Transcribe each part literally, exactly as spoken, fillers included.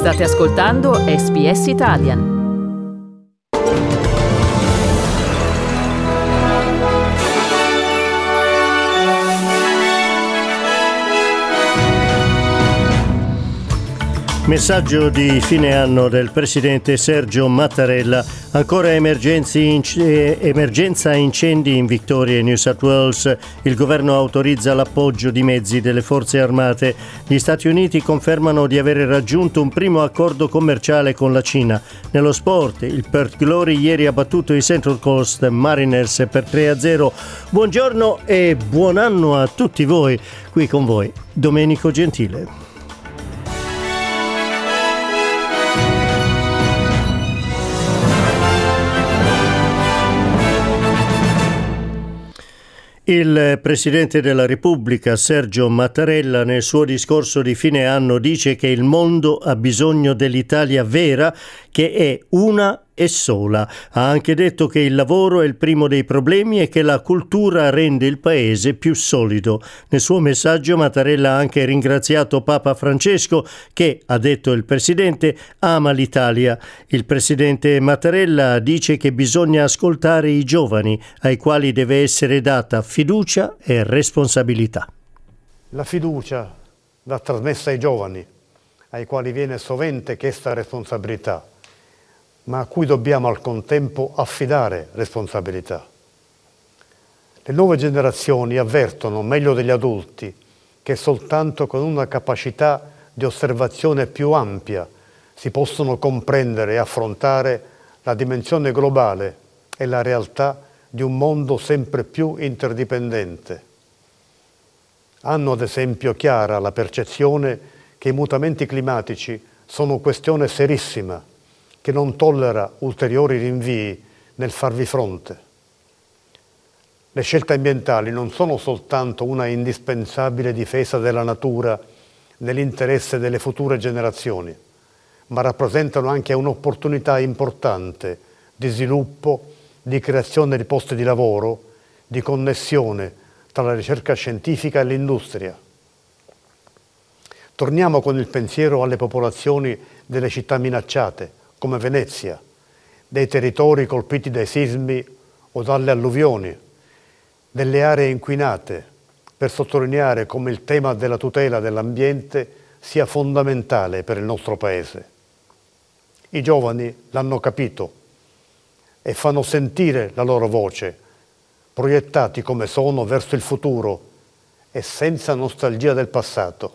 State ascoltando S B S Italian. Messaggio di fine anno del presidente Sergio Mattarella. Ancora emergenza incendi in Victoria e New South Wales. Il governo autorizza l'appoggio di mezzi delle forze armate. Gli Stati Uniti confermano di aver raggiunto un primo accordo commerciale con la Cina. Nello sport, il Perth Glory ieri ha battuto i Central Coast Mariners per tre a zero. Buongiorno e buon anno a tutti voi. Qui con voi Domenico Gentile. Il Presidente della Repubblica, Sergio Mattarella, nel suo discorso di fine anno dice che il mondo ha bisogno dell'Italia vera, che è una e sola. Ha anche detto che il lavoro è il primo dei problemi e che la cultura rende il paese più solido. Nel suo messaggio Mattarella ha anche ringraziato Papa Francesco che, ha detto il Presidente, ama l'Italia. Il Presidente Mattarella dice che bisogna ascoltare i giovani, ai quali deve essere data fiducia e responsabilità. La fiducia va trasmessa ai giovani, ai quali viene sovente chiesta responsabilità, ma a cui dobbiamo al contempo affidare responsabilità. Le nuove generazioni avvertono meglio degli adulti che soltanto con una capacità di osservazione più ampia si possono comprendere e affrontare la dimensione globale e la realtà di un mondo sempre più interdipendente. Hanno ad esempio chiara la percezione che i mutamenti climatici sono questione serissima che non tollera ulteriori rinvii nel farvi fronte. Le scelte ambientali non sono soltanto una indispensabile difesa della natura nell'interesse delle future generazioni, ma rappresentano anche un'opportunità importante di sviluppo, di creazione di posti di lavoro, di connessione tra la ricerca scientifica e l'industria. Torniamo con il pensiero alle popolazioni delle città minacciate, come Venezia, dei territori colpiti dai sismi o dalle alluvioni, delle aree inquinate, per sottolineare come il tema della tutela dell'ambiente sia fondamentale per il nostro Paese. I giovani l'hanno capito e fanno sentire la loro voce, proiettati come sono verso il futuro e senza nostalgia del passato.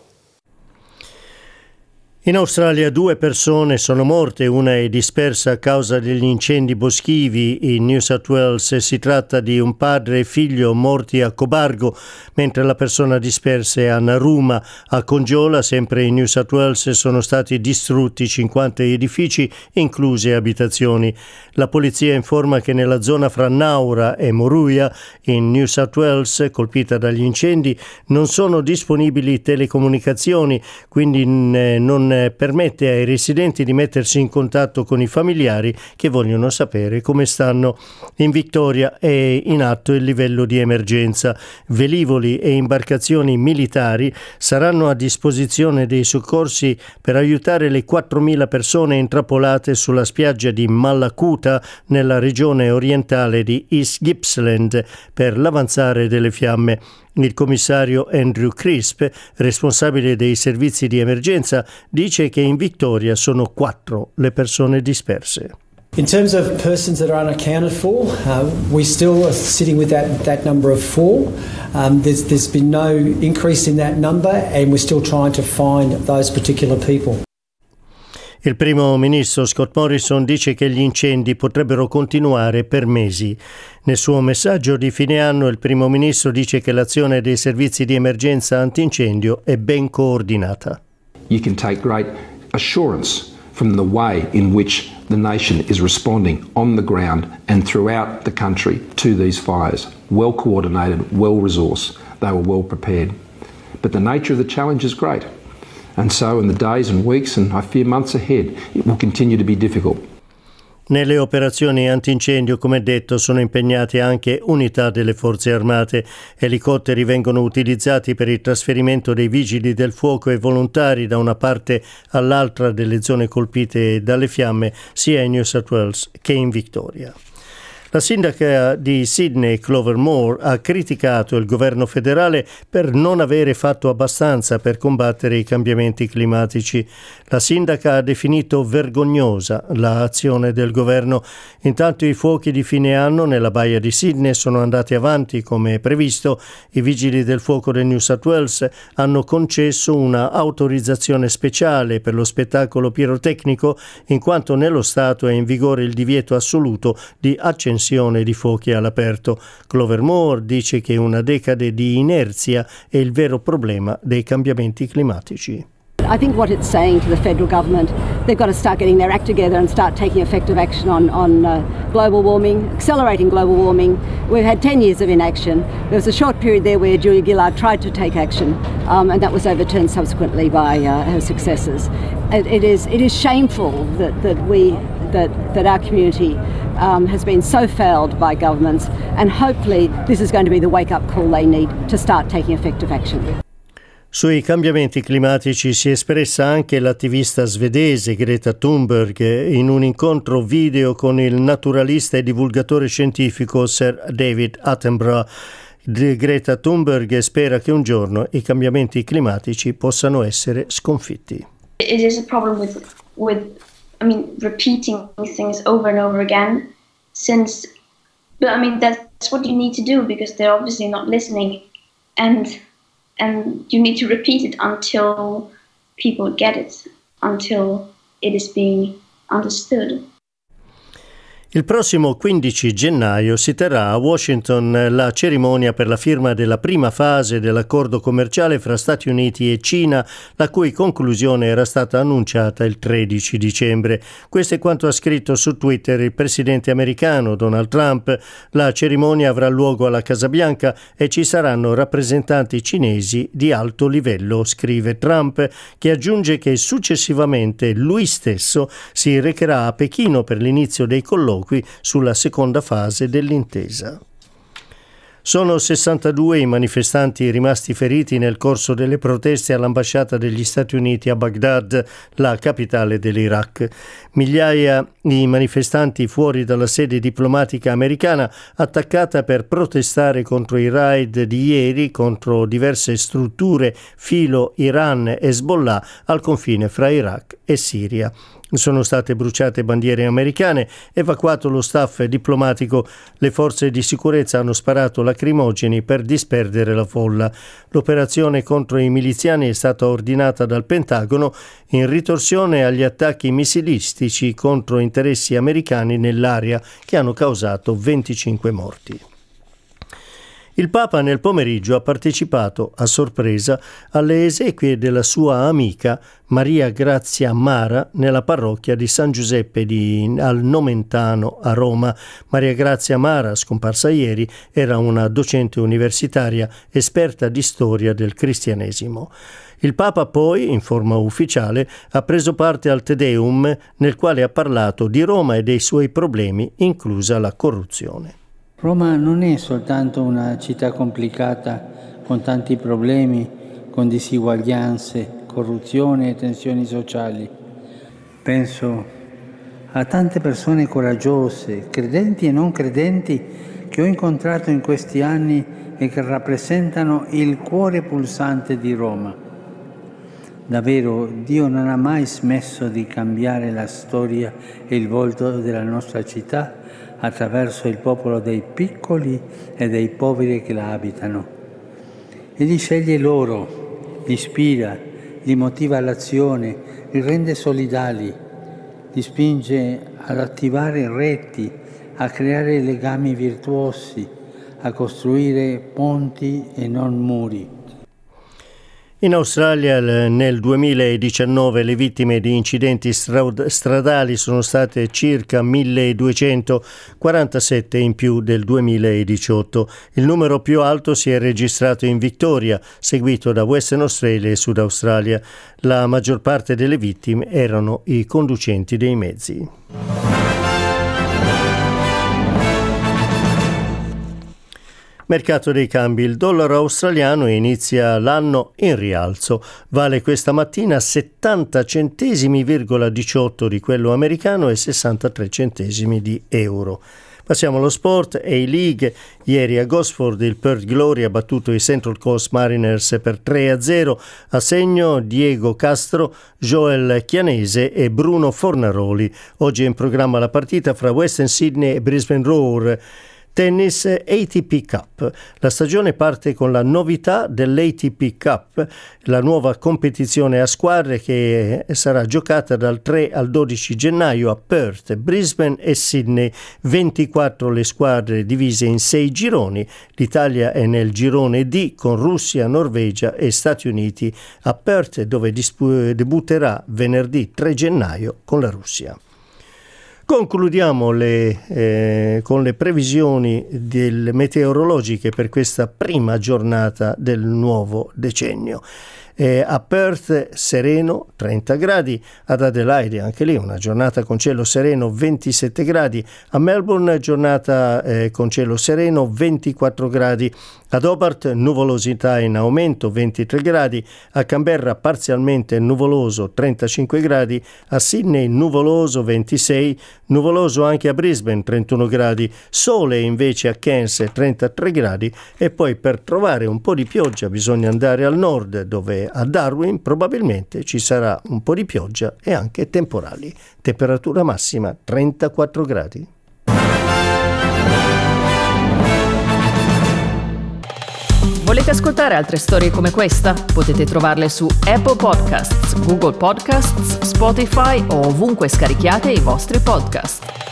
In Australia due persone sono morte, una è dispersa a causa degli incendi boschivi in New South Wales. Si tratta di un padre e figlio morti a Cobargo, mentre la persona dispersa è a Narooma. A Conjola, sempre in New South Wales, sono stati distrutti cinquanta edifici, incluse abitazioni. La polizia informa che nella zona fra Naura e Moruya, in New South Wales, colpita dagli incendi, non sono disponibili telecomunicazioni, quindi non permette ai residenti di mettersi in contatto con i familiari che vogliono sapere come stanno. In Victoria è in atto il livello di emergenza. Velivoli e imbarcazioni militari saranno a disposizione dei soccorsi per aiutare le quattromila persone intrappolate sulla spiaggia di Mallacoota nella regione orientale di East Gippsland per l'avanzare delle fiamme. Il commissario Andrew Crisp, responsabile dei servizi di emergenza, dice che in Victoria sono quattro le persone disperse. In terms of persons that are unaccounted for, uh, we still are sitting with that, that number of four. Um, there's, there's been no increase in that number and we're still trying to find those particular people. Il primo ministro Scott Morrison dice che gli incendi potrebbero continuare per mesi. Nel suo messaggio di fine anno il primo ministro dice che l'azione dei servizi di emergenza antincendio è ben coordinata. You can take great assurance from the way in which the nation is responding on the ground and throughout the country to these fires. Well coordinated, well resourced, they were well prepared. But the nature of the challenge is great. And so in the days and weeks and I fear months ahead, it will continue to be difficult. Nelle operazioni antincendio, come detto, sono impegnate anche unità delle forze armate. Elicotteri vengono utilizzati per il trasferimento dei vigili del fuoco e volontari da una parte all'altra delle zone colpite dalle fiamme, sia in New South Wales che in Victoria. La sindaca di Sydney, Clover Moore, ha criticato il governo federale per non avere fatto abbastanza per combattere i cambiamenti climatici. La sindaca ha definito vergognosa l'azione del governo. Intanto i fuochi di fine anno nella baia di Sydney sono andati avanti come previsto. I vigili del fuoco del New South Wales hanno concesso una autorizzazione speciale per lo spettacolo pirotecnico, in quanto nello Stato è in vigore il divieto assoluto di accensione di fuochi all'aperto. Clover Moore dice che una decade di inerzia è il vero problema dei cambiamenti climatici. I think what it's saying to the federal government, they've got to start getting their act together and start taking effective action on, on uh, global warming, accelerating global warming. We've had ten years of inaction. There was a short period there where Julia Gillard tried to take action, um, and that was overturned subsequently by uh, her successors. It, it is it is shameful that, that we that that our community um, has been so failed by governments, and hopefully this is going to be the wake-up call they need to start taking effective action. Sui cambiamenti climatici si è espressa anche l'attivista svedese Greta Thunberg in un incontro video con il naturalista e divulgatore scientifico Sir David Attenborough. Greta Thunberg spera che un giorno i cambiamenti climatici possano essere sconfitti. It is a problem with with I mean repeating things over and over again since but I mean that's what you need to do because they're obviously not listening and and you need to repeat it until people get it, until it is being understood. Il prossimo quindici gennaio si terrà a Washington la cerimonia per la firma della prima fase dell'accordo commerciale fra Stati Uniti e Cina, la cui conclusione era stata annunciata il tredici dicembre. Questo è quanto ha scritto su Twitter il presidente americano Donald Trump. La cerimonia avrà luogo alla Casa Bianca e ci saranno rappresentanti cinesi di alto livello, scrive Trump, che aggiunge che successivamente lui stesso si recherà a Pechino per l'inizio dei colloqui sulla seconda fase dell'intesa. Sono sessantadue i manifestanti rimasti feriti nel corso delle proteste all'ambasciata degli Stati Uniti a Baghdad, la capitale dell'Iraq. Migliaia di manifestanti fuori dalla sede diplomatica americana, attaccata per protestare contro i raid di ieri contro diverse strutture filo Iran e Hezbollah al confine fra Iraq e Siria. Sono state bruciate bandiere americane, evacuato lo staff diplomatico. Le forze di sicurezza hanno sparato lacrimogeni per disperdere la folla. L'operazione contro i miliziani è stata ordinata dal Pentagono in ritorsione agli attacchi missilistici contro interessi americani nell'area che hanno causato venticinque morti. Il Papa nel pomeriggio ha partecipato a sorpresa alle esequie della sua amica Maria Grazia Mara nella parrocchia di San Giuseppe di, al Nomentano a Roma. Maria Grazia Mara, scomparsa ieri, era una docente universitaria esperta di storia del cristianesimo. Il Papa poi, in forma ufficiale, ha preso parte al Te Deum nel quale ha parlato di Roma e dei suoi problemi, inclusa la corruzione. Roma non è soltanto una città complicata con tanti problemi, con disuguaglianze, corruzione e tensioni sociali. Penso a tante persone coraggiose, credenti e non credenti, che ho incontrato in questi anni e che rappresentano il cuore pulsante di Roma. Davvero, Dio non ha mai smesso di cambiare la storia e il volto della nostra città attraverso il popolo dei piccoli e dei poveri che la abitano. Egli sceglie loro, li ispira, li motiva all'azione, li rende solidali, li spinge ad attivare reti, a creare legami virtuosi, a costruire ponti e non muri. In Australia nel duemiladiciannove le vittime di incidenti stradali sono state circa milleduecento, quarantasette in più del duemiladiciotto. Il numero più alto si è registrato in Victoria, seguito da Western Australia e Sud Australia. La maggior parte delle vittime erano i conducenti dei mezzi. Mercato dei cambi. Il dollaro australiano inizia l'anno in rialzo. Vale questa mattina settanta centesimi virgola diciotto di quello americano e sessantatré centesimi di euro. Passiamo allo sport. A-League. Ieri a Gosford il Perth Glory ha battuto i Central Coast Mariners per tre a zero. A segno Diego Castro, Joel Chianese e Bruno Fornaroli. Oggi è in programma la partita fra Western Sydney e Brisbane Roar. Tennis A T P Cup. La stagione parte con la novità dell'A T P Cup, la nuova competizione a squadre che sarà giocata dal tre al dodici gennaio a Perth, Brisbane e Sydney. ventiquattro le squadre divise in sei gironi. L'Italia è nel girone D con Russia, Norvegia e Stati Uniti a Perth, dove dispu- debutterà venerdì tre gennaio con la Russia. Concludiamo le, eh, con le previsioni del meteorologiche per questa prima giornata del nuovo decennio. Eh, a Perth sereno trenta gradi, ad Adelaide anche lì una giornata con cielo sereno ventisette gradi, a Melbourne giornata eh, con cielo sereno ventiquattro gradi, ad Hobart nuvolosità in aumento ventitré gradi, a Canberra parzialmente nuvoloso trentacinque gradi, a Sydney nuvoloso ventisei, nuvoloso anche a Brisbane trentuno gradi, sole invece a Cairns trentatré gradi e poi per trovare un po' di pioggia bisogna andare al nord dove a Darwin probabilmente ci sarà un po' di pioggia e anche temporali. Temperatura massima trentaquattro gradi. Volete ascoltare altre storie come questa? Potete trovarle su Apple Podcasts, Google Podcasts, Spotify o ovunque scarichiate i vostri podcast.